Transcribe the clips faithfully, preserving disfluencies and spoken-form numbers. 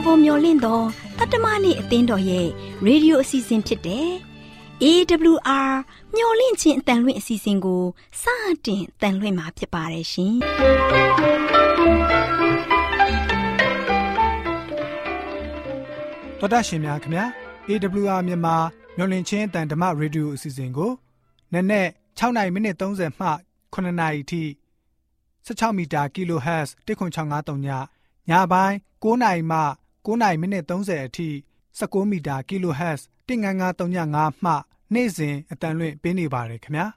ကိုမျှော်လင့်သောတတ္တမနေ့အသင်းတော်ရဲ့ရေဒီယိုအစီအစဉ်ဖြစ်တဲ့ အေး ဒဘလျူ အာ မျှော်လင့်ခြင်းအတန်လွင့်အစီအစဉ်ကိုစတင်တန်လွင့်မှာဖြစ်ပါတယ်ရှင်။တော်တာရှင်များခင်ဗျာ အေး ဒဘလျူ အာ မြန်မာမျှော်လင့်ခြင်းအတန်ဓမ္မရေဒီယိုအစီအစဉ်ကိုနက်နက်၆နာရီမိနစ်၃၀မှခုနှစ်နာရီထိ၁၆မီတာကီလိုဟတ်ဇ်တစ်ခု၆ငါးသုံးညညပိုင်း၉နာရီမှ၉နာရီမိနစ်၃၀အထိ၁၉မီတာကီလိုဟတ်ဇ်တစ်ငါးငါးသုံးညငါးမှနေ့စဉ်အတန်လွင့်ပေးနေပါတယ်ခင်ဗျာ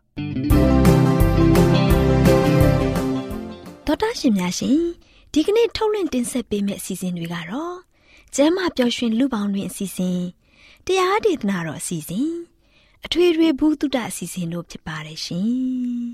တော်တာရှင်များရှင်ဒီကနေ့ထုတ်လွှင့်တင်ဆက်ပေးမယ့်အစီအစဉ်တွေကတော့ကျမ်းမာပျော်ရွှင်လူပေါင်းတွင်အစီအစဉ်တရားဒေသနာတော်အစီအစဉ်အထွေထွေဘုဒ္ဓအစီအစဉ်တို့ဖြစ်ပါတယ်ရှင်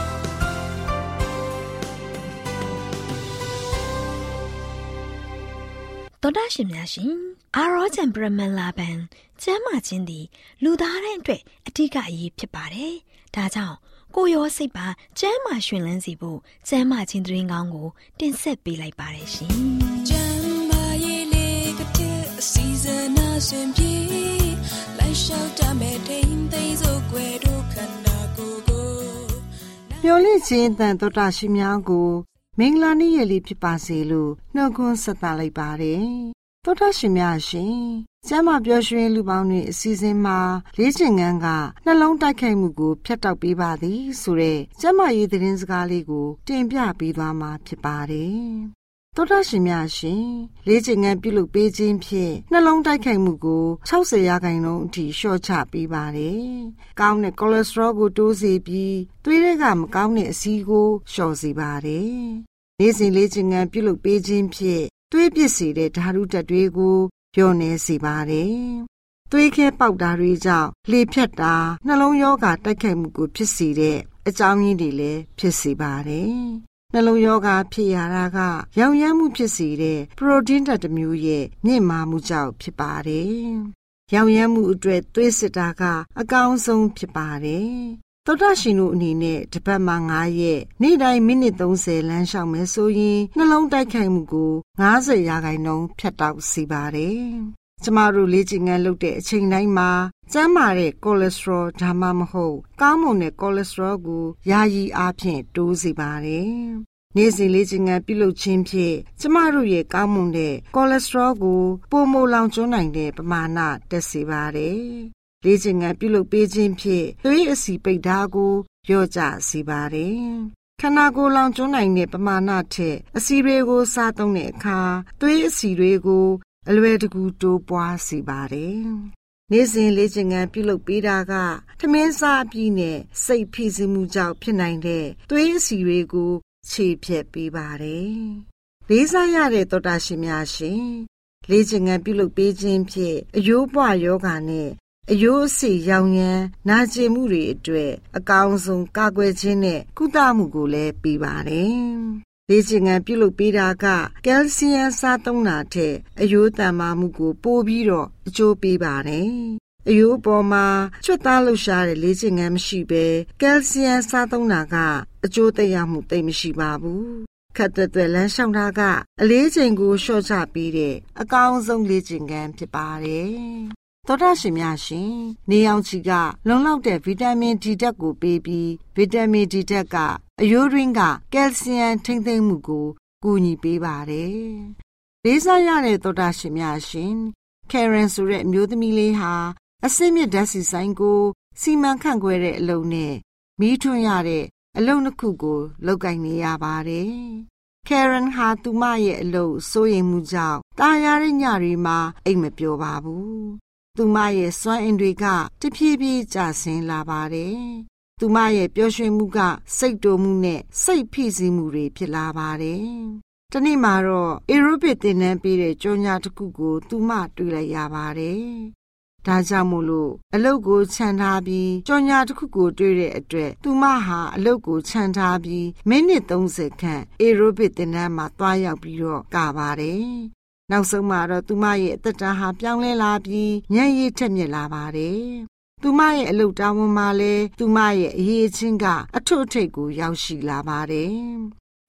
တော်တာရှင်များရှင်အာရောဂျန်ပရမန်လာဘန်ကျမ်းမာခြင်းသည်လူသားတိုင်းအတွက်အထူးအရေးဖြစ်ပါတယ်ဒါကြောင့်ကိုယ်ရောစိတ်ပါကျမ်းမာရှင်လန်းစီဖို့ကျမ်းမာခြင်းသတင်းကောင်းကိုတင်ဆက်ပေးလိုက်ပါတယ်ရှင်ကျမ်းမာရေးလေးကတဲ့အစီအစဉ်အစဉ်ပြေလိုက်လျှောက်တမဲ့ထိန်သိမ်းစို့ွယ်တို့ခန္ဓာကိုယ်ကိုမျော်လင့်ခြင်းတန်တော်တာရှင်များကိုမင်္ဂလာနေ့ရက်လေးဖြစ်ပါစေလို့နှုတ်ခွန်းဆက်သလိုက်ပါတယ်တော်တာရှင်များရှင်ကျမ်းမာပျော်ရွှင်လူပေါင်းတွေအစီအစဉ်မှာလေ့ကျင့်ခန်းကနှလုံးတိုက်ခိုက်မှုကိုဖျက်တောက်ပေးပါသည်ဆိုတဲ့ကျမ်းမာရေးသတင်းစကားလေးကိုတင်ပြပေးသွားမှာဖြစ်ပါတယ်တော်တာရှင်များရှင်လေ့ကျင့်ခန်းပြုလုပ်ပေးခြင်းဖြင့်နှလုံးတိုက်ခိုက်မှုကို၆၀ရာခိုင်နှုန်းအထိလျှော့ချပေးပါတယ်။ကောင်းတဲ့ကိုလက်စထရောကိုတိုးစေပြီးသွေးတွေကမကောင်းတဲ့အဆီးကိုလျှော့စေပါတယ်။နေ့စဉ်လေ့ကျင့်ခန်းပြုလုပ်ပေးခြင်းဖြင့်သွေးပစ်စေတဲ့ဓာတုဓာတ်တွေကိုလျော့နေစေပါတယ်။သွေးခဲပေါက်တာတွေကြောင့်လေဖြတ်တာနှလုံးရောဂါတိုက်ခိုက်မှုကိုဖြစ်စေတဲ့အကြောင်းရင်းတွေလည်းဖြစ်စေပါတယ်။နှလုံးရောဂါဖြစ်ရတာကရောင်ရမ်းမှုဖြစ်စေတဲ့ပရိုတင်းဓာတ်တစ်မျိုးရဲ့မြင့်မားမှုကြောင့်ဖြစ်ပါတယ်။ရောင်ရမ်းမှုအတွက်သွေးစစ်တာကအကောင်းဆုံးဖြစ်ပါတယ်။သောတာရှင်တို့အနေနဲ့တစ်ပတ်မှာ၅ရက်နေ့တိုင်းမိနစ်၃၀လမ်းလျှောက်မယ်ဆိုရင်နှလုံးတိုက်ခိုက်မှုကို၅၀ရာခိုင်နှုန်းဖြတ်တောက်စေပါတယ်။ကျမတို့လေ့ကျင့်ခန်းလုပ်တဲ့အချိန်တိုင်းမှာကျန်းမာတဲ့ကိုလက်စထရောဒါမှမဟုတ်ကောင်းမွန်တဲ့ကိုလက်စထရောကိုယာယီအားဖြင့်တိုးစေပါတယ်။နေ့စဉ်လေ့ကျင့်ခန်းပြုလုပ်ခြင်းဖြင့်ကျမတို့ရဲ့ကောင်းမွန်တဲ့ကိုလက်စထရောကိုပိုမိုလောင်ကျွမ်းနိုင်တဲ့ပမာဏတက်စေပါတယ်။လေ့ကျင့်ခန်းပြုလုပ်ပေးခြင်းဖြင့်သွေးအဆီပိတ်ဓာတ်ကိုလျော့ကျစေပါတယ်။ခန္ဓာကိုယ်လောင်ကျွမ်းနိုင်တဲ့ပမာဏထက်အဆီတွေကိုစားသုံးတဲ့အခါသွေးအဆီတွေကိုအလွယ်တကူတိုးပွားစေပါတယ်။နေ့စဉ်လေ့ကျင့်ခန်းပြုလုပ်ပေးတာကထမင်းစားပြီးနဲ့စိတ်ဖိစီးမှုကြောင့်ဖြစ်နိုင်တဲ့သွေးအဆီတွေကိုခြေဖြတ်ပေးပါတယ်။လေးစားရတဲ့သောတာရှင်များရှင်လေ့ကျင့်ခန်းပြုလုပ်ပေးခြင်းဖြင့်အယိုးပွားယောဂါနဲ့အယိုးအဆီရောင်ရမ်းနာကျင်မှုတွေအတွက်အကောင်းဆုံးကာကွယ်ခြင်းနဲ့ကုသမှုကိုလည်းပေးပါတယ်။လေ့ကျင့်ခန်းပြုလုပ်ပေးတာကကယ်လ်ဆီယမ်စားသုံးတာထက်အယိုးတန်မာမှုကိုပိုပြီးတော့အကျိုးပေးပါတယ်။အယိုးပေါ်မှာချွတ်သားလှုပ်ရှားတဲ့လေ့ကျင့်ခန်းမရှိဘဲကယ်လ်ဆီယမ်စားသုံးတာကအကျိုးသက်ရောက်မှုသိပ်မရှိပါဘူး။ခက်သွက်သွက်လမ်းလျှောက်တာကအလေးချိန်ကိုလျှော့ချပေးတဲ့အကောင်းဆုံးလေ့ကျင့်ခန်းဖြစ်ပါတယ်။သောတာရှင်များရှင်နေအောင်ချီကလုံလောက်တဲ့ဗီတာမင်ဒီဓာတ်ကိုပေးပြီးဗီတာမင်ဒီဓာတ်ကအယိုးရင်းကကယ်လ်ဆီယမ်ထိမ့်သိမ့်မှုကိုကူညီပေးပါတယ်။လေးစားရတဲ့သောတာရှင်များရှင်ကယ်ရန်ဆိုတဲ့အမျိုးသမီးလေးဟာအစိမ့်မြစ်ဓာတ်ဆီဆိုင်ကိုစီမံခန့်ခွဲတဲ့အလုပ်နဲ့မီးထွန်းရတဲ့အလုပ်နှစ်ခုကိုလုပ်ကိုင်နေရပါတယ်။ကယ်ရန်ဟာသူမရဲ့အလုပ်စိုးရိမ်မှုကြောင့်တာယာတဲ့ညတွေမှာအိမ်မပျော်ပါဘူး။သူမရဲ့စွမ်းအင်တွေကတဖြည်းဖြည်းကျဆင်းလာပါတယ်။သူမရဲ့ပျော်ရွှင်မှုကစိတ်တိုမှုနဲ့စိတ်ဖိစီးမှုတွေဖြစ်လာပါတယ်။တနေ့မှာတော့အေရိုဘစ်သင်တန်းပေးတဲ့ကြောညာတစ်ခုကိုသူမတွေ့လိုက်ရပါတယ်။ဒါကြောင့်မို့လို့အလုတ်ကိုခြံထားပြီးကြောညာတစ်ခုကိုတွေ့တဲ့အတွက်သူမဟာအလုတ်ကိုခြံထားပြီးမိနစ်၃၀ခန့်အေရိုဘစ်သင်တန်းမှာတွားရောက်ပြီးတော့ကပါတယ်။နောက်ဆုံးမှာတော့သူမရဲ့အသက်တာဟာပြောင်းလဲလာပြီးညံ့ရည်ထက်မြက်လာပါတယ်။သူမရဲ့အလုပ်တာဝန်မှာလည်းသူမရဲ့အရေးချင်းကအထွတ်အထိပ်ကိုရောက်ရှိလာပါတယ်။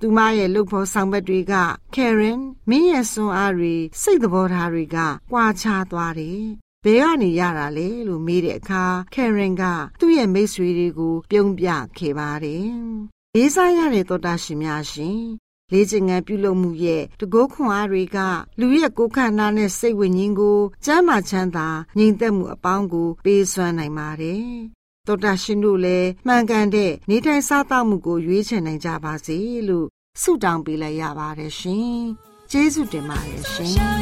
သူမရဲ့လုပ်ဖို့ဆောင်ဘက်တွေက Karen မင်းရဲ့စွမ်းအားတွေစိတ်သဘောထားတွေကကွာခြားသွားတယ်။ဘယ်ကနေရတာလဲလို့မေးတဲ့အခါ Karen ကသူ့ရဲ့မိတ်ဆွေတွေကိုပြုံးပြခဲ့ပါတယ်။လေးစားရတဲ့သောတာရှင်များရှင်လေ့ကျင့်ခန်းပြုလုပ်မှုရဲ့တကုတ်ခွန်အားတွေကလူရဲ့ကိုယ်ခန္ဓာနဲ့စိတ်ဝိညာဉ်ကိုကျန်းမာချမ်းသာငြိမ်သက်မှုအပေါင်းကိုပေးစွမ်းနိုင်ပါတယ်။သောတာရှင်တို့လည်းမှန်ကန်တဲ့နေထိုင်စားသောက်မှုကိုရွေးချယ်နိုင်ကြပါစေလို့ဆုတောင်းပေးလိုက်ရပါတယ်ရှင်။ကျေးဇူးတင်ပါတယ်ရှင်။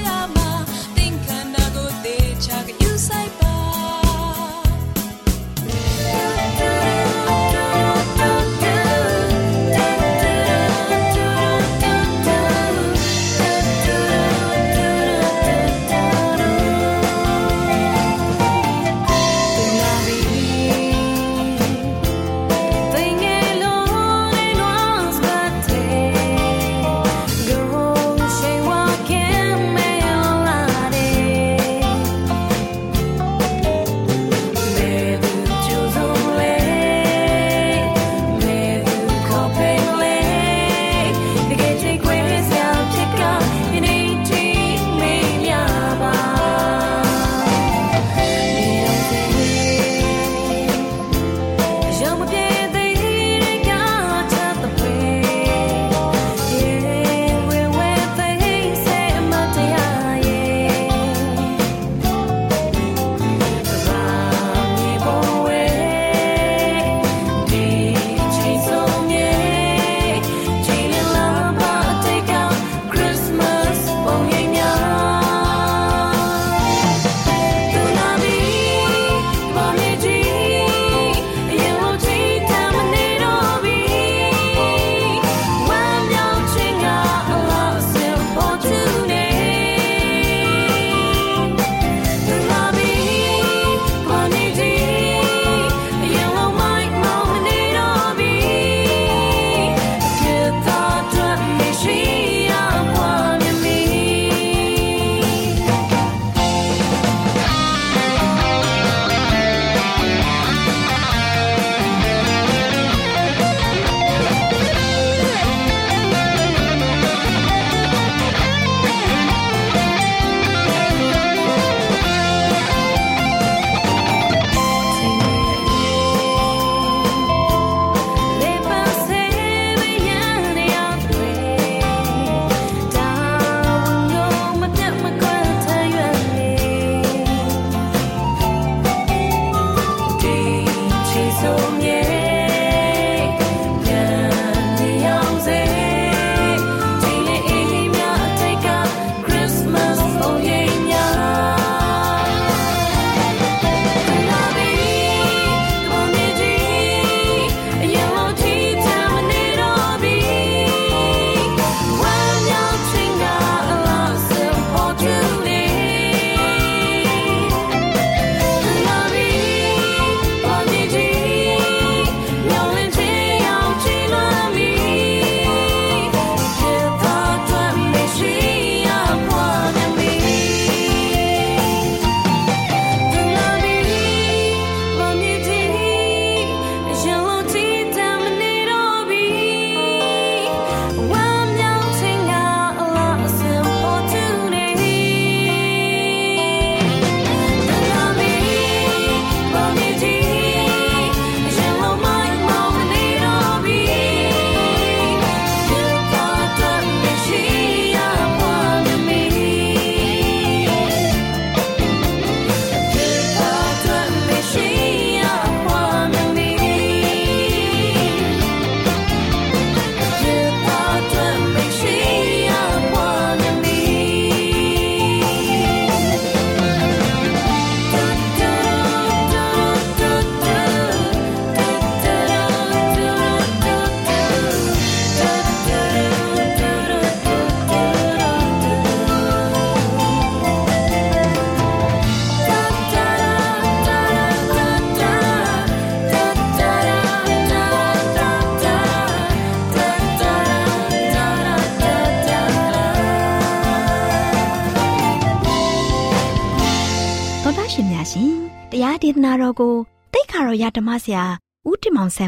ရှင်များရှင်တရားဒေသနာတော်ကိုတိတ်ခါတော်ရဓမ္မဆရာဦးတင်မောင်ဆန်းမှ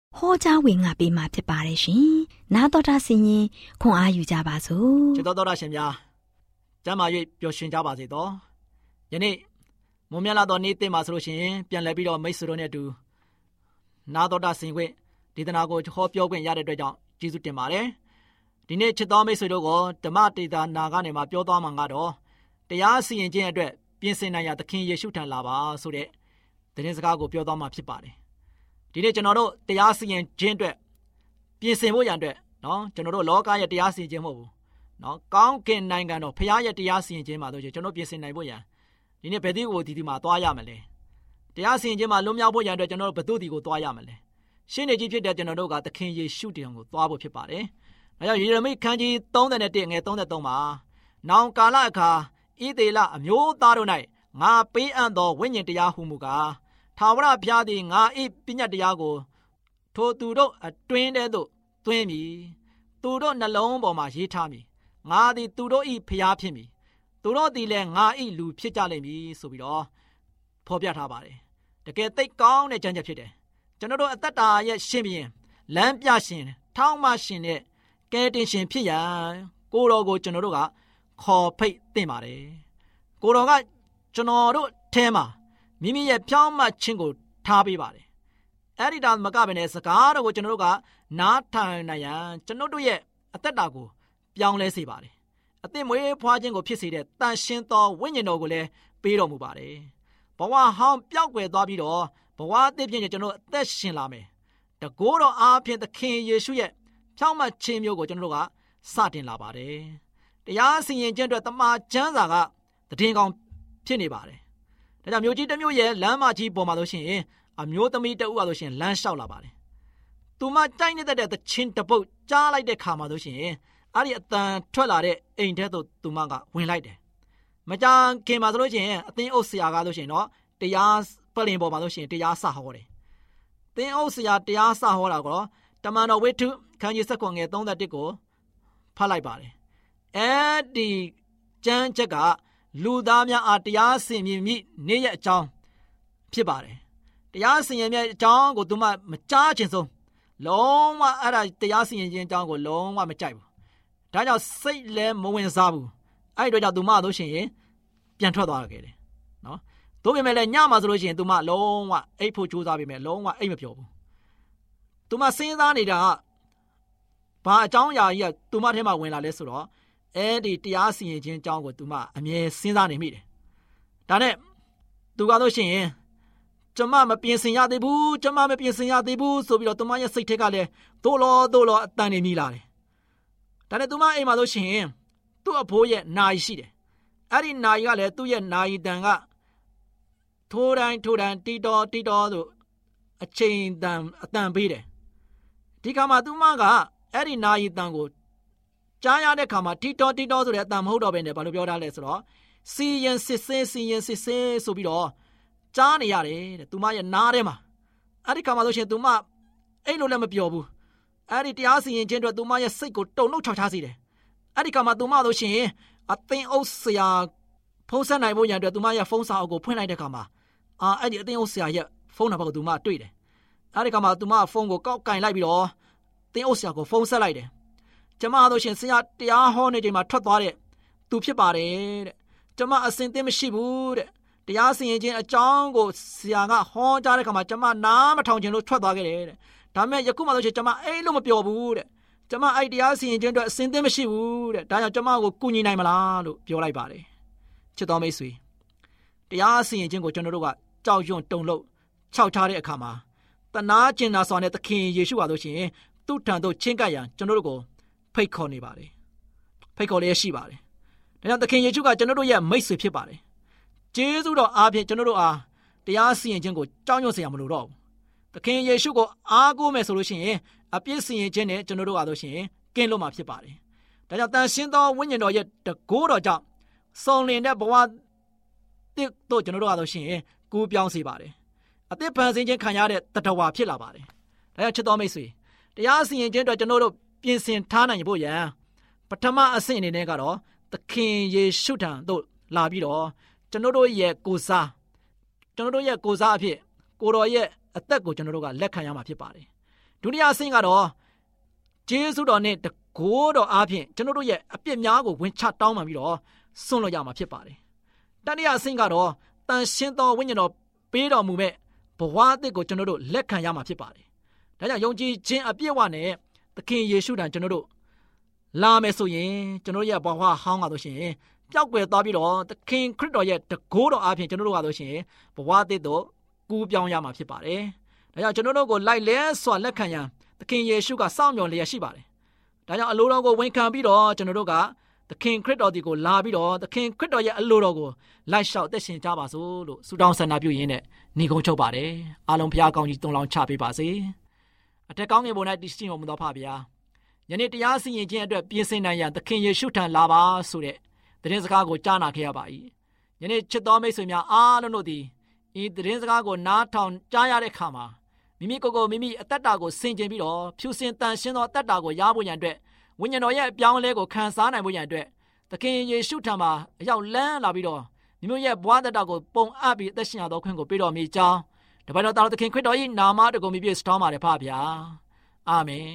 ဟောကြားဝင်ငါပေးမှာဖြစ်ပါတယ်ရှင်။နားတော်တာဆင်ရင်ခွန်အားယူကြပါစို့။ချစ်တော်တော်ရှင်များကျမ်းမာ၍ပျော်ရွှင်ကြပါစေတော့။ယနေ့မွန်မြတ်လာတော်နေ့တင်ပါဆိုလို့ရှိရင်ပြန်လည်ပြီးတော့မိတ်ဆွေတို့နဲ့အတူနားတော်တာဆင်ခွင့်ဒေသနာကိုဟောပြောခွင့်ရတဲ့အတွက်ကြောင့်ကျေးဇူးတင်ပါတယ်။ဒီနေ့ချစ်တော်မိတ်ဆွေတို့ကိုဓမ္မဒေသနာကနေမှပြောသွားမှာကတော့တရားစီရင်ခြင်းအတွက်ပြင်ဆင်နိုင်ရာသခင်ယေရှုထံလာပါဆိုတဲ့သတင်းစကားကိုပြောသွားမှာဖြစ်ပါတယ်။ဒီနေ့ကျွန်တော်တို့တရားစီရင်ခြင်းအတွက်ပြင်ဆင်ဖို့ရန်အတွက်နော်ကျွန်တော်တို့လောကရဲ့တရားစီရင်ခြင်းမဟုတ်ဘူးနော်ကောင်းကင်နိုင်ငံတော်ဖခင်ရဲ့တရားစီရင်ခြင်းမှာတို့ကျွန်တော်ပြင်ဆင်နိုင်ဖို့ရန်ဒီနေ့ဘယ်သူကိုဒီဒီမှာသွားရမလဲတရားစီရင်ခြင်းမှာလွတ်မြောက်ဖို့ရန်အတွက်ကျွန်တော်တို့ဘယ်သူဒီကိုသွားရမလဲရှင်းနေကြီးဖြစ်တဲ့ကျွန်တော်တို့ကသခင်ယေရှုတရားကိုသွားဖို့ဖြစ်ပါတယ်။ဒါကြောင့်ယေရမိခန်းကြီးသုံး၁ ငယ်သုံး၃မှာနောင်ကာလအခါဣသေလအမျိုးသားတို့၌ငါပေးအပ်သောဝိညာဉ်တရားဟုမူကားထာဝရဘုရားသည်ငါ၏ပညတ်တရားကိုထိုသူတို့အတွင်းထဲသို့သွင်းမည်သူတို့နှလုံးပေါ်မှာရေးထားမည်ငါသည်သူတို့၏ဘုရားဖြစ်မည်သူတို့သည်လည်းငါ၏လူဖြစ်ကြလိမ့်မည်ဆိုပြီးတော့ဖော်ပြထားပါတယ်။တကယ်သိကောင်းတဲ့ကြံချက်ဖြစ်တယ်။ကျွန်တော်တို့အသက်တာရဲ့ရှင်ဘုရင်လမ်းပြရှင်ထောက်မရှင်တဲ့ကယ်တင်ရှင်ဖြစ်ရန်ကိုတော်ကိုကျွန်တော်တို့ကခေါ်ဖိတ်သင့်ပါတယ်။ကိုတော်ကကျွန်တော်တို့ထဲမှာမိမိရဲ့ဖြောင်းမှခြင်းကိုထားပေးပါတယ်။အဲ့ဒီတောင်မကဘဲနဲ့စကားတော်ကိုကျွန်တော်တို့ကနားထောင်နိုင်ရန်ကျွန်တော်တို့ရဲ့အသက်တာကိုပြောင်းလဲစေပါတယ်။အသက်မွေးဖွားခြင်းကိုဖြစ်စေတဲ့တန်ရှင်းသောဝိညာဉ်တော်ကိုလည်းပေးတော်မူပါတယ်။ဘဝဟောင်းပျောက်ကွယ်သွားပြီးတော့ဘဝအသစ်ဖြစ်ရင်ကျွန်တော်အသက်ရှင်လာမယ်။တကိုးတော်အားဖြင့်သခင်ယေရှုရဲ့ဖြောင်းမှခြင်းမျိုးကိုကျွန်တော်တို့ကစတင်လာပါတယ်။တရားစီရင်ခြင်းအတွက်တမန်ကျမ်းစာကတည်င်းကောင်းဖြစ်နေပါတယ်။ဒါကြောင့်မြို့ကြီးတစ်မြို့ရဲ့လမ်းမကြီးပေါ်မှာလို့ရှိရင်အမျိုးသမီးတဦးအားလို့ရှိရင်လမ်းလျှောက်လာပါတယ်။သူမကြိုက်နေတဲ့သချင်းတပုတ်ကြားလိုက်တဲ့ခါမှာလို့ရှိရင်အဲ့ဒီအတန်ထွက်လာတဲ့အိမ်ထဲသို့သူမကဝင်လိုက်တယ်။မကြခင်မှာဆိုလို့ရှိရင်အသင်းအုပ်ဆရာကလို့ရှိရင်တော့တရားပလင်ပေါ်မှာလို့ရှိရင်တရားစဟောတယ်။သင်းအုပ်ဆရာတရားစဟောတာကတော့တမန်တော်ဝိတ္ထုခန်းကြီး၁၉ငယ်၃၁ကိုဖတ်လိုက်ပါတယ်။အဲ့ဒီကျမ်းချက်ကလူသားများအားတရားစီရင်မည်နေ့ရက်အကြောင်းဖြစ်ပါတယ်။တရားစီရင်မြတ်အကြောင်းကိုသူမမကြားချင်ဆုံးလုံးဝအဲ့ဒါတရားစီရင်ခြင်းအကြောင်းကိုလုံးဝမကြိုက်ဘူး။ဒါကြောင့်စိတ်လည်းမဝင်စားဘူး။အဲ့ဒီတော့ကြောင့်သူမတို့ရှင်ရင်ပြန်ထွက်သွားခဲ့တယ်။နော်။သို့ပေမဲ့လည်းညမှာဆိုလို့ရှိရင်သူမလုံးဝအိပ်ဖို့ကြိုးစားပေမဲ့လုံးဝအိပ်မပျော်ဘူး။သူမစဉ်းစားနေတာကဘာအကြောင်းအရာကြီးကသူမထဲမှာဝင်လာလဲဆိုတော့အဲ့ဒီတရားစီရင်ခြင်းအကြောင်းကိုသူမအမြဲစဉ်းစားနေမိတယ်။ဒါနဲ့သူကလို့ရှိရင်ကျမမပြင်ဆင်ရသေးဘူးကျမမပြင်ဆင်ရသေးဘူးဆိုပြီးတော့သူမရဲ့စိတ်ထဲကလည်းသို့လောသို့လောအတန်နေမိလာတယ်။ဒါနဲ့သူမအိမ်မှာလို့ရှိရင်သူ့အဖိုးရဲ့နာယီရှိတယ်။အဲ့ဒီနာယီကလည်းသူ့ရဲ့နာယီတန်ကထိုးတိုင်းထိုးတိုင်းတီတော်တီတော်ဆိုအချိန်တန်အတန်ပေးတယ်။ဒီခါမှာသူမကအဲ့ဒီနာယီတန်ကိုကြားရတဲ့ခါမှာတီတော်တီတော်ဆိုတဲ့အတန်မဟုတ်တော့ဘဲနဲ့ဘာလို့ပြောထားလဲဆိုတော့စီရင်စစ်ဆေးစီရင်စစ်ဆေးဆိုပြီးတော့ကြားနေရတယ်တဲ့သူမရဲ့နားထဲမှာအဲ့ဒီခါမှာဆိုရှင်သူမအဲ့လိုလည်းမပြောဘူးအဲ့ဒီတရားစီရင်ခြင်းအတွက်သူမရဲ့စိတ်ကိုတုန်လှုပ်ချောက်ချစေတယ်အဲ့ဒီခါမှာသူမဆိုရှင်အသင်းအုပ်ဆရာဖုန်းဆက်နိုင်ဖို့ရန်အတွက်သူမရဲ့ဖုန်းစာအုပ်ကိုဖွင့်လိုက်တဲ့ခါမှာအာအဲ့ဒီအသင်းအုပ်ဆရာရဲ့ဖုန်းနံပါတ်ကိုသူမတွေ့တယ်အဲ့ဒီခါမှာသူမဖုန်းကိုကောက်ကင်လိုက်ပြီးတော့အသင်းအုပ်ဆရာကိုဖုန်းဆက်လိုက်တယ်ကျမတို့ရှင်ဆရာတရားဟောနေချိန်မှာထွက်သွားတဲ့သူဖြစ်ပါတယ်တဲ့ကျမအစင်သင်းမရှိဘူးတဲ့တရားစီရင်ခြင်းအကြောင်းကိုဆရာကဟောကြားတဲ့ခါမှာကျမနားမထောင်ချင်လို့ထွက်သွားခဲ့တယ်တဲ့ဒါပေမဲ့ယခုမှဆိုရှင်ကျမအဲ့လိုမပြောဘူးတဲ့ကျမအဲ့တရားစီရင်ခြင်းအတွက်အစင်သင်းမရှိဘူးတဲ့ဒါကြောင့်ကျမကိုကူညီနိုင်မလားလို့ပြောလိုက်ပါတယ်ချစ်တော်မိတ်ဆွေတရားစီရင်ခြင်းကိုကျွန်တော်တို့ကကြောက်ရွံ့တုန်လှုပ်ခြောက်ထားတဲ့အခါမှာတနာကျင်နာစွာနဲ့သခင်ယေရှုပါလို့ရှင်သူ့ထံသို့ချင်းကပ်ရန်ကျွန်တော်တို့ကိုဖိတ်ခေါ်နေပါတယ်ဖိတ်ခေါ်လည်းရှိပါတယ်ဒါကြောင့်သခင်ယေရှုကကျွန်တော်တို့ရဲ့မိတ်ဆွေဖြစ်ပါတယ်ကျေးဇူးတော်အားဖြင့်ကျွန်တော်တို့အားတရားစီရင်ခြင်းကိုကြောက်ရွံ့စရာမလိုတော့ဘူးသခင်ယေရှုကိုအားကိုးမယ်ဆိုလို့ရှိရင်အပြစ်စီရင်ခြင်းနဲ့ကျွန်တော်တို့အားလို့ရှိရင်ကင်းလွတ်မှာဖြစ်ပါတယ်ဒါကြောင့်တန်ရှင်းသောဝိညာဉ်တော်ရဲ့တကိုးတော်ကြောင့်စုံလင်တဲ့ဘဝတစ်တို့ကျွန်တော်တို့အားလို့ရှိရင်ကူးပြောင်းစေပါတယ်အသစ်ဖန်ဆင်းခြင်းခံရတဲ့တတဝါဖြစ်လာပါတယ်ဒါကြောင့်ချစ်တော်မိတ်ဆွေတရားစီရင်ခြင်းအတွက်ကျွန်တော်တို့ပြင်ဆင်ထားနိုင်ဖို့ရန်ပထမအဆင့်အနေနဲ့ကတော့သခင်ယေရှုထံသို့လာပြီးတော့ကျွန်တော်တို့ရဲ့ကိုယ်စားကျွန်တော်တို့ရဲ့ကိုယ်စားအဖြစ်ကိုတော်ရဲ့အသက်ကိုကျွန်တော်တို့ကလက်ခံရမှာဖြစ်ပါတယ်ဒုတိယအဆင့်ကတော့ဂျေဇုတော်နဲ့တကိုးတော်အားဖြင့်ကျွန်တော်တို့ရဲ့အပြစ်များကိုဝင်ချတောင်းပန်ပြီးတော့စွန့်လွတ်ရမှာဖြစ်ပါတယ်တတိယအဆင့်ကတော့တန်ရှင်းသောဝိညာဉ်တော်ပေးတော်မူမဲ့ဘဝအသစ်ကိုကျွန်တော်တို့လက်ခံရမှာဖြစ်ပါတယ်ဒါကြောင့်ယုံကြည်ခြင်းအပြည့်အဝနဲ့သခင်ယေရှုထံကျွန်တော်တို့လာမယ်ဆိုရင်ကျွန်တော်ရဲ့ဘဝဟောင်းကားလို့ရှိရင်ပျောက်ကွယ်သွားပြီးတော့သခင်ခရစ်တော်ရဲ့တကိုးတော်အားဖြင့်ကျွန်တော်တို့ကားလို့ရှိရင်ဘဝအသစ်တို့ကူးပြောင်းရမှာဖြစ်ပါတယ်ဒါကြောင့်ကျွန်တော်တို့ကိုလိုက်လဲစွာလက်ခံရန်သခင်ယေရှုကစောင့်မျှော်လျက်ရှိပါတယ်ဒါကြောင့်အလိုတော်ကိုဝန်ခံပြီးတော့ကျွန်တော်တို့ကသခင်ခရစ်တော်ဒီကိုလာပြီးတော့သခင်ခရစ်တော်ရဲ့အလိုတော်ကိုလိုက်လျှောက်သက်ရှင်ကြပါစို့လို့ဆုတောင်းဆန္ဒပြုရင်းနဲ့ညီကုန်းချုပ်ပါတယ်အားလုံးဘုရားကောင်းကြီးတုံလောင်းချပေးပါစေအထက်ကောင်းငယ်ပေါ်၌တည်ရှိတော်မူသောဖပါဗျာယနေ့တရားစီရင်ခြင်းအတွက်ပြင်ဆင်နိုင်ရန်သခင်ယေရှုထံလာပါဆိုတဲ့သတင်းစကားကိုကြားနာခဲ့ရပါ၏ယနေ့ချစ်တော်မိတ်ဆွေများအားလုံးတို့သည်ဤသတင်းစကားကိုနားထောင်ကြားရတဲ့အခါမှာမိမိကိုယ်ကိုမိမိအသက်တာကိုဆင်ခြင်ပြီးတော့ဖြူစင်တန်ရှင်းသောအသက်တာကိုရဖို့ရန်အတွက်ဝိညာဉ်တော်ရဲ့အပြောင်းအလဲကိုခံစားနိုင်ဖို့ရန်အတွက်သခင်ယေရှုထံမှာအရောက်လန်းလာပြီးတော့မိမိရဲ့ဘဝသက်တာကိုပုံအပ်ပြီးအသက်ရှင်ရသောခွင့်ကိုပေးတော်မူကြောင်းတပတ်တော်သားသခင်ခရစ်တော်၏နာမတော်ကိုမြည်ပြစတောင်းပါတယ်ဖပါဗျာအာမင်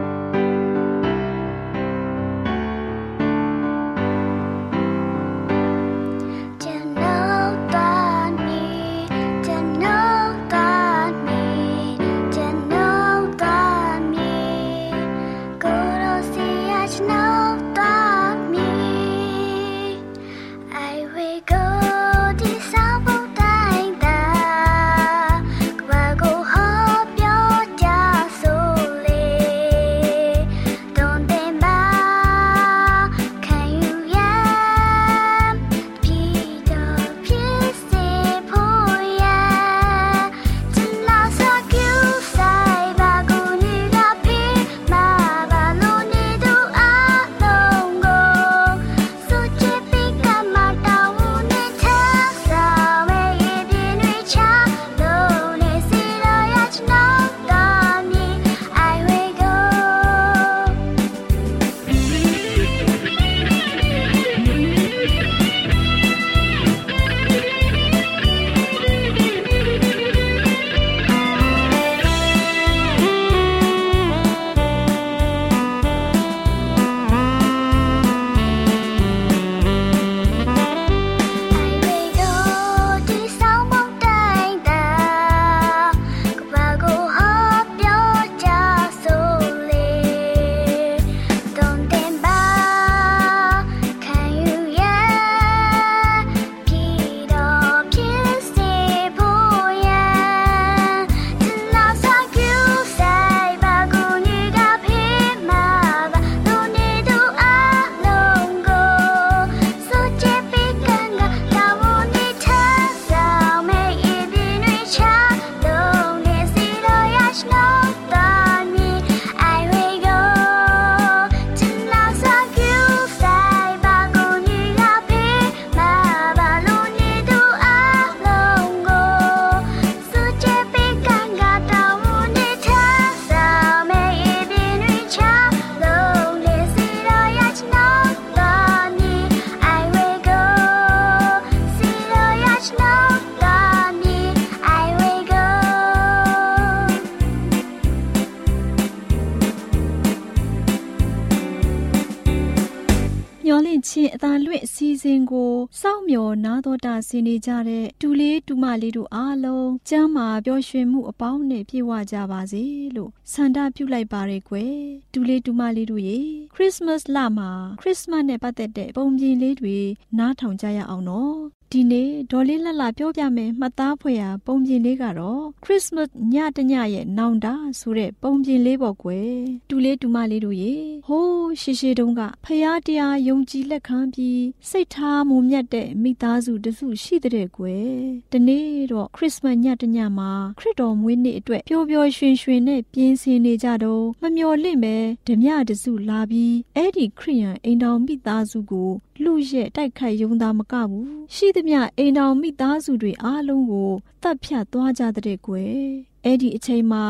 ချင်းအသာလွင့်အစီအစဉ်ကိုစောင့်မျှော်နားတော်တာဆင်နေကြတဲ့တူလေးတူမလေးတို့အားလုံးကျမ်းမာပျော်ရွှင်မှုအပေါင်းနဲ့ပြည့်ဝကြပါစေလို့ဆန္ဒပြုလိုက်ပါရယ်ကွယ်တူလေးတူမလေးတို့ရေခရစ်စမတ်လမှာခရစ်စမတ်နဲ့ပတ်သက်တဲ့ပုံပြင်လေးတွေနားထောင်ကြရအောင်နော်ဒီနေ့ဒေါ်လေးလှလှပြောပြမယ်မှတ်သားဖွယ်ရာပုံပြင်လေးကတော့ခရစ်စမတ်ညတညရဲ့နောင်တဆိုတဲ့ပုံပြင်လေးပေါ့ကွယ်တူလေးတူမလေးတို့ရေဟိုးရှေရှေတုန်းကဖယားတရားယုံကြည်လက်ခံပြီးစိတ်ထားမုံမြတ်တဲ့မိသားစုတစုရှိတဲ့ကွယ်ဒီနေ့တော့ခရစ်စမတ်ညတညမှာခရစ်တော်မွေးနေ့အတွက်ပျော်ပျော်ရွှင်ရွှင်နဲ့ပြင်းစင်နေကြတော့မမျော်လင့်ပဲဓမြတစုလာပြီးအဲ့ဒီခရိယန်အိမ်တော်မိသားစုကိုလူရဲ့တိုက်ခိုက်ယုံသားမကဘူးရှိသမျှအိမ်တော်မိသားစုတွေအားလုံးကိုတတ်ဖြတ်သွားကြတဲ့ကွယ်အဲ့ဒီအချိန်မှာ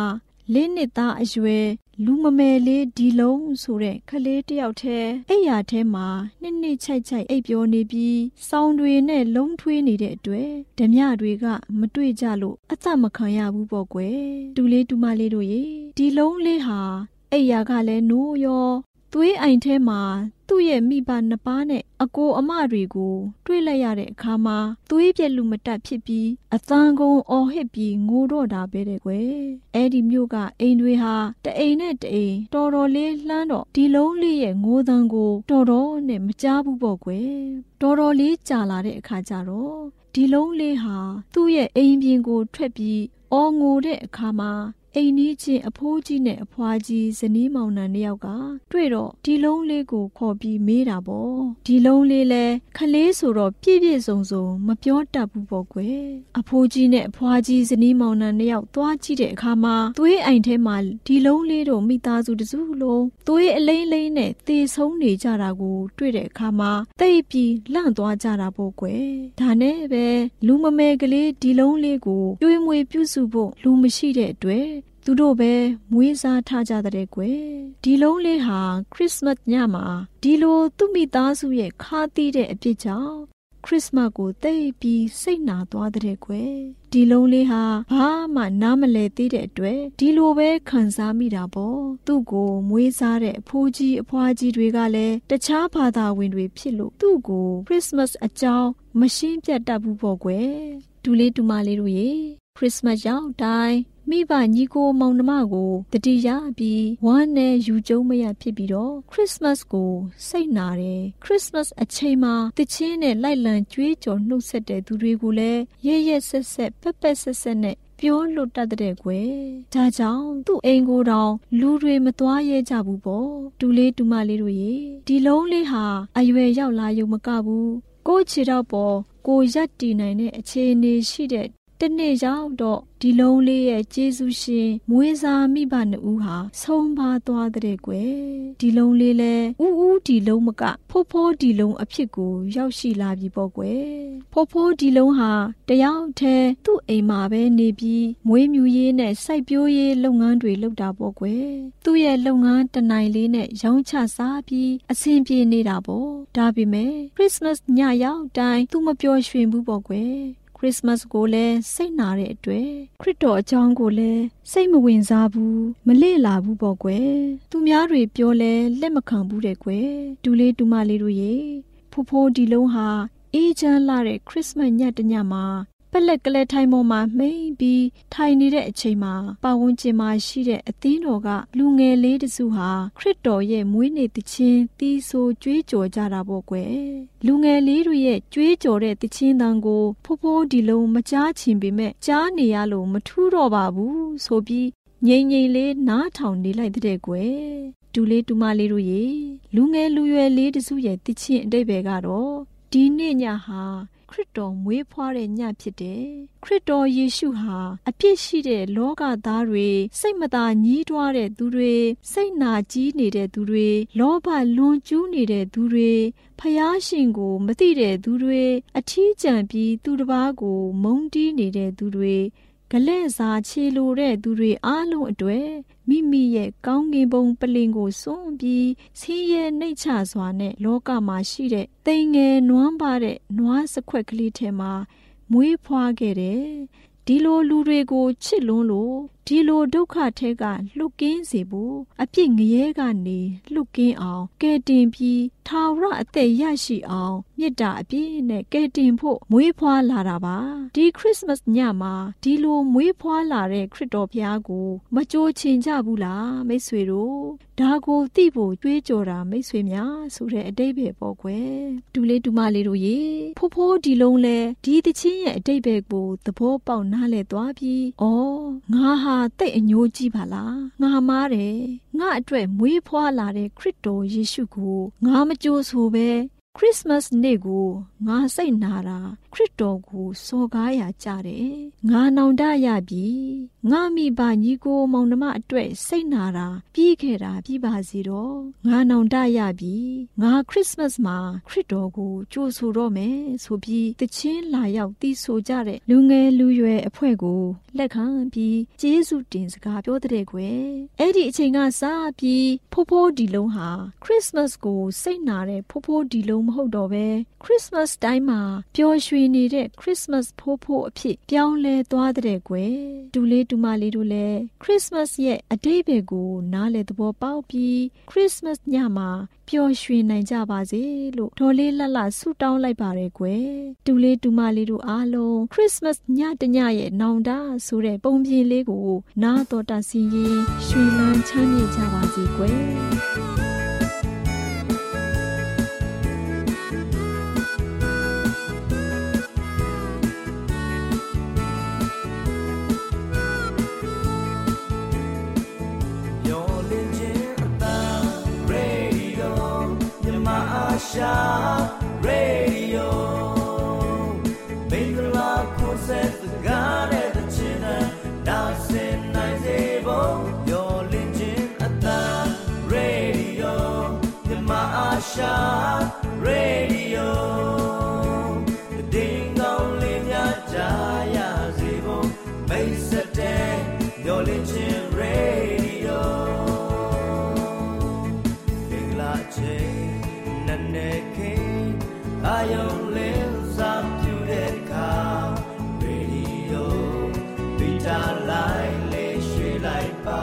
လေးနှစ်သားအရွယ်လူမမယ်လေးဒီလုံးဆိုတဲ့ကလေးတယောက်တည်းအိယာထဲမှာနှစ်နှစ်ချိုက်ချိုက်အိပ်ပျော်နေပြီးစောင်းတွေနဲ့လုံးထွေးနေတဲ့အတွက်ဓမြတွေကမတွေ့ကြလို့အသက်မခံရဘူးပေါ့ကွယ်တူလေးတူမလေးတို့ရေဒီလုံးလေးဟာအိယာကလည်းနိုးရောသွေးအိမ်ထဲမှာသူ့ရဲ့မိဘနှစ်ပါးနဲ့အကိုအမတွေကိုတွေ့လိုက်ရတဲ့အခါမှာသွေးပြက်လူမတက်ဖြစ်ပြီးအသံကုန်အော်ဟစ်ပြီးငိုတော့တာပဲတဲ့ကွယ်အဲ့ဒီမျိုးကအိမ်တွေဟာတအိမ်နဲ့တအိမ်တော်တော်လေးလှမ်းတော့ဒီလုံးလေးရဲ့ငိုသံကိုတော်တော်နဲ့မကြားဘူးပေါ့ကွယ်တော်တော်လေးကြာလာတဲ့အခါကျတော့ဒီလုံးလေးဟာသူ့ရဲ့အိမ်ပြင်ကိုထွက်ပြီးအော်ငိုတဲ့အခါမှာအိမ်နီးချင်းအဖိုးကြီးနဲ့အဖွားကြီးဇနီးမောင်နှံနှစ်ယောက်ကတွေ့တော့ဒီလုံးလေးကိုခေါ်ပြီးမေးတာပေါ့ဒီလုံးလေးလဲခလေးဆိုတော့ပြည့်ပြည့်စုံစုံမပြောတတ်ဘူးပေါ့ကွယ်အဖိုးကြီးနဲ့အဖွားကြီးဇနီးမောင်နှံနှစ်ယောက်သွားကြည့်တဲ့အခါမှာသွေးအိမ်ထဲမှာဒီလုံးလေးတို့မိသားစုတစုလုံးသွေးအလိမ့်လိမ့်နဲ့သေဆုံးနေကြတာကိုတွေ့တဲ့အခါမှာတိတ်ပြီးလန့်သွားကြတာပေါ့ကွယ်ဒါနဲ့ပဲလူမမယ်ကလေးဒီလုံးလေးကိုကျွေးမွေးပြုစုဖို့လူမရှိတဲ့အတွက်သူတို့ပဲမွေးစားထားကြတဲ့ကွယ်ဒီလုံးလေးဟာခရစ်စမတ်ညမှာဒီလိုသူ့မိသားစုရဲ့ခါသီးတဲ့အဖြစ်ကြောင့်ခရစ်စမတ်ကိုတိတ်ပြီးစိတ်နာသွားတဲ့ကွယ်ဒီလုံးလေးဟာဘာမှနားမလည်သေးတဲ့အတွက်ဒီလိုပဲခံစားမိတာပေါ့သူ့ကိုမွေးစားတဲ့အဖိုးကြီးအဖွားကြီးတွေကလည်းတခြားဘာသာဝင်တွေဖြစ်လို့သူ့ကိုခရစ်စမတ်အကြောင်းမရှင်းပြတတ်ဘူးပေါ့ကွယ်ဒူလေးဒူမလေးတို့ရေခရစ်စမတ်ရောက်တိုင်းမိဘညီကိုမောင်နှမကိုတတိယပြီးဝမ်းနဲ့ယူကျုံမရဖြစ်ပြီးတော့ခရစ်စမတ်ကိုစိတ်နာတယ်ခရစ်စမတ်အချိန်မှာတချင်းနဲ့လိုက်လံကြွေးကြော်နှုတ်ဆက်တဲ့သူတွေကိုလည်းရဲရဲဆက်ဆက်ပက်ပက်ဆက်ဆက်နဲ့ပြောလွတ်တတ်တဲ့ကွယ်ဒါကြောင့်သူ့အိမ်ကိုတောင်လူတွေမသွားရဲကြဘူးပေါ့တူလေးတူမလေးတို့ရေဒီလုံးလေးဟာအရွယ်ရောက်လာရုံမကဘူးကိုချီတော့ပေါ်ကိုရက်တည်နိုင်တဲ့အခြေအနေရှိတဲ့တနေ့ရောက်တော့ဒီလုံးလေးရဲ့ကျေးဇူးရှင်မွေးစားမိဘနှစ်ဦးဟာဆုံးပါသွားတဲ့ကွယ်ဒီလုံးလေးလဲဥဥဒီလုံးမကဖိုးဖိုးဒီလုံးအဖြစ်ကိုရောက်ရှိလာပြီပေါ့ကွယ်ဖိုးဖိုးဒီလုံးဟာတယောက်တည်းသူ့အိမ်မှာပဲနေပြီးမွေးမြူရေးနဲ့စိုက်ပျိုးရေးလုပ်ငန်းတွေလုပ်တာပေါ့ကွယ်သူ့ရဲ့လုပ်ငန်းတနိုင်လေးနဲ့ရောင်းချစားပြီးအဆင်ပြေနေတာပေါ့ဒါပေမဲ့ခရစ်စမတ်ညရောက်တိုင်းသူမပျော်ရွှင်ဘူးပေါ့ကွယ်ခရစ်စမတ်ကိုလည်းစိတ်နာတဲ့အတွက်ခရစ်တော်အကြောင်းကိုလည်းစိတ်မဝင်စားဘူးမလေ့လာဘူးပေါ့ကွယ်သူများတွေပြောလဲလက်မခံဘူးတဲ့ကွယ်ဒူလေးဒူမလေးတို့ရေဖိုးဖိုးဒီလုံးဟာအေးချမ်းလာတဲ့ခရစ်စမတ်ညတညမှာပလက်ကလေးထိုင်ပေါ်မှာမိန်ပြီးထိုင်နေတဲ့အချိန်မှာပတ်ဝန်းကျင်မှာရှိတဲ့အသင်းတော်ကလူငယ်လေးတစုဟာခရစ်တော်ရဲ့မွေးနေ့သချင်းသီးဆိုကြွေးကြော်ကြတာပေါ့ကွယ်လူငယ်လေးတို့ရဲ့ကြွေးကြော်တဲ့သချင်းတန်ကိုဖိုးဖိုးဒီလုံးမကြားချင်ပေမဲ့ကြားနေရလို့မထူးတော့ပါဘူးဆိုပြီးငိမ့်ငိမ့်လေးနားထောင်နေလိုက်တဲ့ကွယ်ဒူလေးဒူမလေးတို့ရေလူငယ်လူရွယ်လေးတစုရဲ့သချင်းအတိတ်ပဲကတော့ဒီနေ့ညဟာခရစ်တော်မွေးဖွားတဲ့ညဖြစ်တယ်ခရစ်တော်ယေရှုဟာအပြစ်ရှိတဲ့လောကသားတွေစိတ်မသာညှိတွားတဲ့သူတွေစိတ်နာကြီးနေတဲ့သူတွေလောဘလွန်ကျူးနေတဲ့သူတွေဖျားရှင်ကိုမသိတဲ့သူတွေအထီးကျန်ပြီးသူတစ်ပါးကိုမုန်းတီးနေတဲ့သူတွေဂလဲ့စာခြေလိုတဲ့သူတွေအားလုံးအတွက်မိမိရဲ့ကောင်းကင်ဘုံပလင်ကိုစွန့်ပြီးဆင်းရဲနှိမ့်ချစွာနဲ့လောကမှာရှိတဲ့တိမ်ငယ်နွမ်းပါတဲ့နွားစခွက်ကလေးထဲမှာမွေးဖွားခဲ့တယ်ဒီလိုလူတွေကိုချစ်လွန်းလို့ဒီလိုဒုက္ခထဲကလွတ်ကင်းစေဖို့အပြစ်ငရဲကနေလွတ်ကင်းအောင်ကယ်တင်ပြီးထာဝရအသက်ရရှိအောင်မေတ္တာအပြည့်နဲ့ကယ်တင်ဖို့မွေးဖွားလာတာပါဒီခရစ်စမတ်ညမှာဒီလိုမွေးဖွားလာတဲ့ခရစ်တော်ဘုရားကိုမကြိုးချင်ကြဘူးလားမိတ်ဆွေတို့ဒါကိုသိဖို့ကြွေးကြော်တာမိတ်ဆွေများဆိုတဲ့အတိတ်ပဲပေါ့ကွယ်ဒူလေးဒူမလေးတို့ရေဖိုးဖိုးဒီလုံးလဲဒီတချင်းရဲ့အတိတ်ပဲကိုသဘောပေါက်နားလဲသွားပြီးဩငါဟာတိတ်အညိုးကြီးပါလားငါမားတယ်ငါအတွက်မွေးဖွားလာတဲ့ခရစ်တော်ယေရှုကိုငါမကြိုးဆိုပဲခရစ်စမတ်နေ့ကိုငါစိတ်နာတာခရစ်တော်ကိုစော်ကားရာကြတယ်ငါနောင်တရပြီငါမိဘညီကိုမောင်နှမအတွက်စိတ်နာတာပြီးခဲ့တာပြီးပါစေတော့ငါနောင်တရပြီငါခရစ်စမတ်မှာခရစ်တော်ကိုကြိုဆိုတော့မယ်ဆိုပြီးတခြင်းလာရောက်တီးဆိုကြတဲ့လူငယ်လူရွယ်အဖွဲ့ကိုလက်ခံပြီးကျေးဇူးတင်စကားပြောတဲ့ကွယ်အဲ့ဒီအချိန်ကစပြီးဖိုးဖိုးဒီလုံးဟာခရစ်စမတ်ကိုစိတ်နာတဲ့ဖိုးဖိုးဒီလုံးမဟုတ်တော့ပဲခရစ်စမတ်တိုင်းမှာပျော်ရွှင်နေတဲ့ခရစ်စမတ်ဖိုးဖိုးအဖြစ်ပြောင်းလဲသွားတဲ့ကွယ်တူလေးတူမလေးတို့လည်းခရစ်စမတ်ရဲ့အတိတ်ဘယ်ကိုနားလေသဘောပေါက်ပြီးခရစ်စမတ်ညမှာပျော်ရွှင်နိုင်ကြပါစေလို့ဒေါ်လေးလှလှဆုတောင်းလိုက်ပါတယ်ကွယ်တူလေးတူမလေးတို့အားလုံးခရစ်စမတ်ညတညရဲ့နောင်တဆိုတဲ့ပုံပြင်လေးကိုနားတော်တာစီရင်ရွှင်လန်းချမ်းမြေ့ကြပါစေကွယ် Radio Bingla Concept the God at the chin dancing nice able your legend at the radio the Maasha Radio the ding only ya jaya zebo base day your legend radio Bingla J I only some to that car radio beta line lay she like ba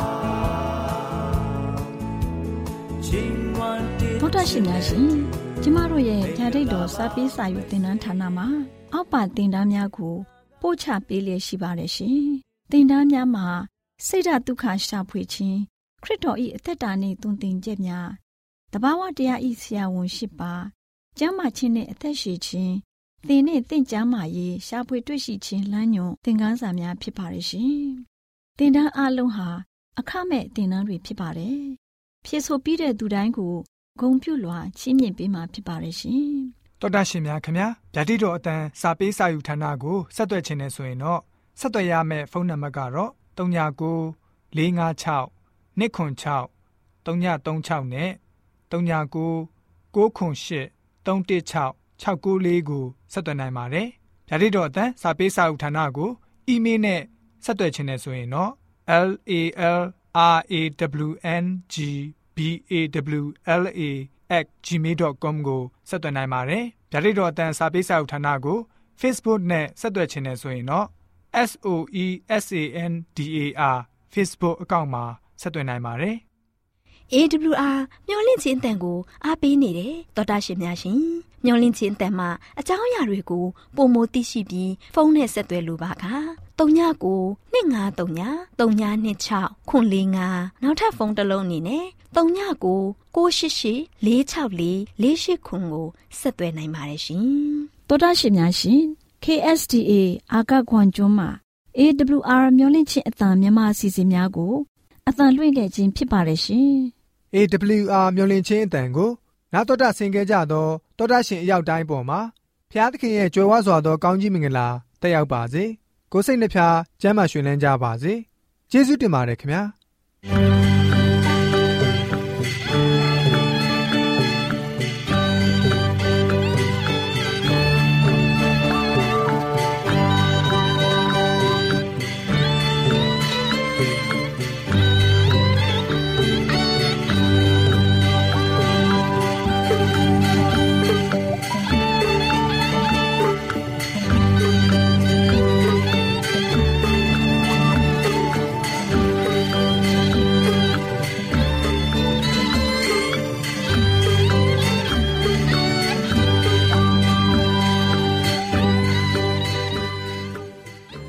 Ching one did သောတာရှင်များရှင်ကျမတို့ရဲ့ဓာတ်ရိပ်တော်စာပေးစာယူသင်တန်းဌာနမှာအောက်ပါသင်တန်းများကိုပို့ချပေးလျက်ရှိပါတယ်ရှင်သင်တန်းများမှာစိတ်ဓာတ်ဒုက္ခရှာဖွေခြင်းခရစ်တော်၏အသက်တာနှင့်သွန်သင်ချက်များတဘာဝတရားဤဆရာဝန်ရှိပါကျမ်းမာခြင်းနဲ့အသက်ရှည်ခြင်းသင်နဲ့သင်ကျမ်းမာရေးရှားဖွေတွေ့ရှိခြင်းလမ်းညွန်သင်ခန်းစာများဖြစ်ပါရဲ့ရှင်သင်တန်းအလုံးဟာအခမဲ့သင်တန်းတွေဖြစ်ပါတယ်ဖြည့်ဆိုပြီးတဲ့သူတိုင်းကိုဂုဏ်ပြုလွှာချီးမြှင့်ပေးမှာဖြစ်ပါရဲ့ရှင်တော်တာရှင်များခင်ဗျာဗျာတိတော်အတန်းစာပေးစာယူဌာနကိုဆက်သွယ်ခြင်းနဲ့ဆိုရင်တော့ဆက်သွယ်ရမယ့်ဖုန်းနံပါတ်ကတော့၃၉၉လေး၅၆၂ခွန်၆၃ည၃၆နဲ့၃ည၉၉ခွန်၈၃၁၆၆၉လေးကိုဆက်သွင်းနိုင်ပါတယ်။ဗျာဒိတော်အတန်းစာပေးစာဥထာဏာကိုအီးမေးလ်နဲ့ဆက်သွယ်ခြင်းနဲ့ဆိုရင်တော့ l a l r a w n g b a w l a at gmail dot com ကိုဆက်သွင်းနိုင်ပါတယ်။ဗျာဒိတော်အတန်းစာပေးစာဥထာဏာကို Facebook နဲ့ဆက်သွယ်ခြင်းနဲ့ဆိုရင်တော့ S O E S A N D A R Facebook အကောင့်မှာဆက်သွင်းနိုင်ပါတယ်။ A W R မျော်လင့်ခြင်းအတန်ကိုအားပေးနေတယ်တော်တာရှင်များရှင်မျော်လင့်ခြင်းအတန်မှာအကြောင်းအရာတွေကိုပုံမသိရှိပြီးဖုန်းနဲ့ဆက်သွယ်လိုပါက၃ညကို၂၅၃ည၃ည၂၆ခွန်၄၅နောက်ထပ်ဖုန်းတစ်လုံးအနေနဲ့၃ညကို၉၈၈၄၆၄၄၈ခွန်ကိုဆက်သွယ်နိုင်ပါတယ်ရှင်တော်တာရှင်များရှင် K S D A အာကခွန်ကျွန်းမှာ A W R မျော်လင့်ခြင်းအတန်မြန်မာအစီအစဉ်များကိုအတန်လွှင့်ခဲ့ခြင်းဖြစ်ပါတယ်ရှင် A W R မျော်လင့်ခြင်းအတန်ကိုနာတော်တာဆင် ခဲ့ကြသောတော်တာရှင်အရောက်တိုင်းပေါ်မှာဖျားသခင်ရဲ့ကြွယ်ဝစွာသောကောင်းကြီးမင်္ဂလာတက်ရောက်ပါစေကိုယ်စိတ်နှဖျားကျမ်းမာရွှင်လန်းကြပါစေကျေးဇူးတင်ပါတယ်ခင်ဗျာ